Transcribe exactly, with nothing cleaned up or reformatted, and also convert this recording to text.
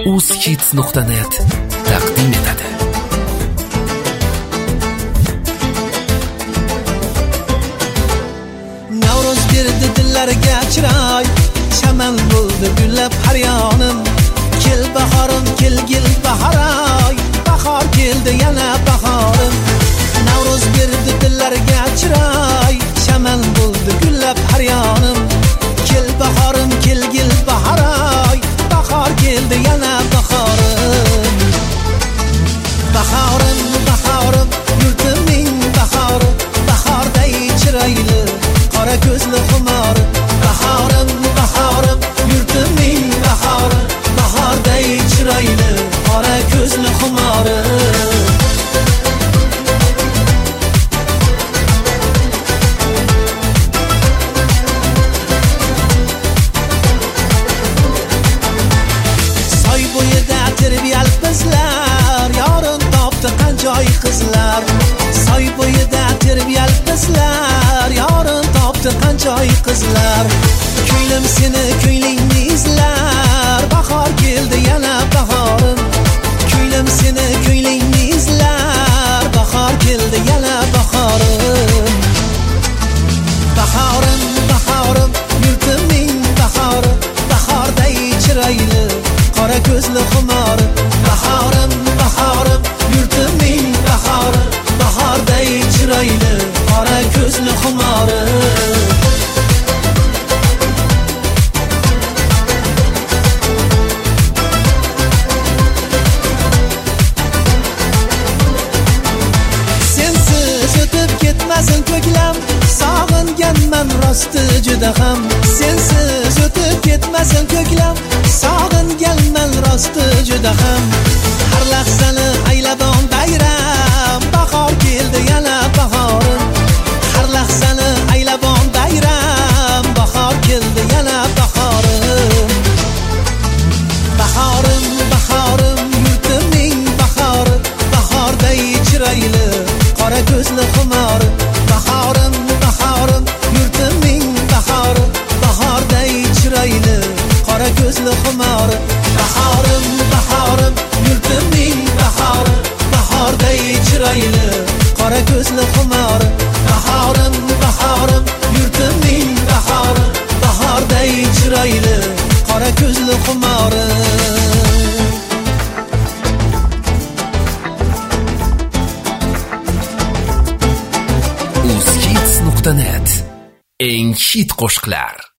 uzkids nuqta net taqdim etadi. Navruz berdi dillarga chiroy, chaman bo'ldi gullab har yonim. Kel bahorim, kelgil bahoray, bahor keldi yana bahorim. Navruz berdi dillarga chiroy, chaman bo'ldi gullab har yonim. Kel bahorim, kelgil bahoray, bahor keldi yana bahorim. Bahorim, bahorim, yurtimning bahori, bahorday chiroyli, qora ko'zli xumor. Bahorim, bahorim, yurtimning bahori, bahorday chiroyli, qora ko'zli xumori. Soy bo'yida terbiyal bizlar, yorim topdi qanchoy qizlar. Soy bo'yida terbiyal bizlar, yorim topdi qanchoy qizlar. Ko'nglim seni ko'nglingni izlar, bahor keldi yana bahorim. Ko'nglim seni ko'nglingni izlar, bahor keldi yana bahorim. Bahorim, bahorim, yurtimning bahori, bahorday chiroyli, qora ko'zli xumor. Bahorim, bahorim, yurtimning bahori, bahorday chiroyli, qora ko'zli xumori. Ketmasin ko'klam, sog'inganman rosti juda ham. Sensiz o'tib ketmasin ko'klam, sog'inganman rosti juda ham. Har lahzani aylabon bayram, bahor keldi yana bahorim. Har lahzani aylabon bayram, bahor keldi yana bahorim. Bahorim, bahorim, yurtimning bahori, bahorday chiroyli, qora ko'zli xumor. Bahorim, bahorim, yurtimning bahori, bahorday chiroyli, qora ko'zli xumor. Bahorim, bahorim, yurtimning bahori, bahorday chiroyli, qora ko'zli xumor. Bahorim, bahorim, yurtimning bahori, bahorday chiroyli, qora ko'zli xumor. uzkids nuqta net eng hit qo'shiqlar.